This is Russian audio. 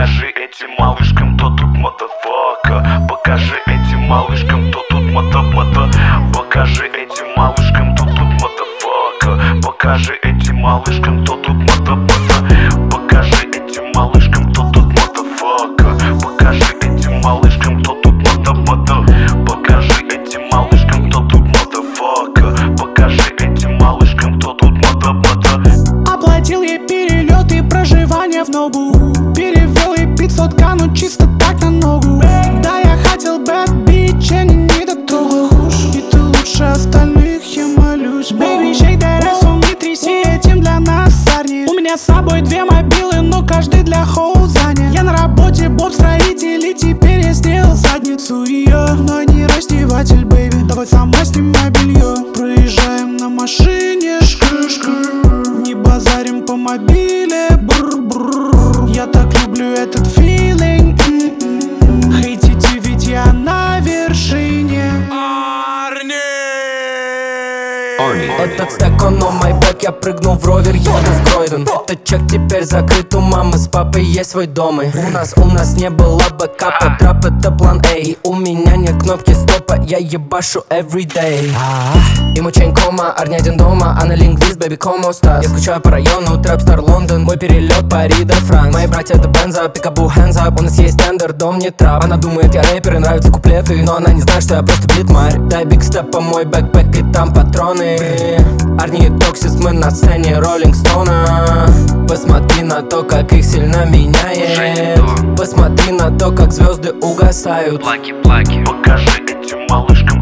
Покажи этим малышкам, кто тут motherfucker. Покажи этим малышкам, кто тут мото. Покажи этим малышкам, кто тут motherfucker. Покажи этим малышкам, кто тут мото. Покажи этим малышкам, кто тут motherfucker. Покажи этим малышкам, кто тут мото. Покажи этим малышкам, кто тут motherfucker. Покажи этим малышкам, кто тут мото. Оплатил ей перелет и проживание в Ногу. Перевел ей 500к, ну чисто так на ногу. Да, я хотел bad bitch, я не дотрогал. И ты лучше остальных, я молюсь. Baby, shake that ass, он не тряси, этим для нас сарни. У меня с собой 2 мобилы, но каждый для хоу занят. Я на работе, Боб строитель, и теперь я сделал задницу ее. Но не раздеватель, baby, давай сама снимай белье. Проезжаем на машине, не базарим по мобиле, я так люблю этот филинг. Хейтите, ведь я на вершине. Этот стек, он on my back, я прыгнул в ровер, еду в Кройден. Этот чек теперь закрыт, у мамы с папой есть свой дом. И у нас не было бэкапа, трап это план A. И у меня нет кнопки стопа, я ебашу everyday. Ему чейн кома, Арни один дома, она лингвист, бэби комо стас. Я скучаю по району, трэп стар Лондон, мой перелет Пари до Франс. Мои братья это Бенза, пикабу, hands up. У нас есть тендер, дом не трап. Она думает, я рэпер и нравятся куплеты, но она не знает, что я просто битмарь. Дай биг степ по мой бэкпэк и там патроны. Арни и Токсис, мы на сцене Роллинг Стоуна. Посмотри на то, как их сильно меняет. Посмотри на то, как звезды угасают. Покажи этим малышкам,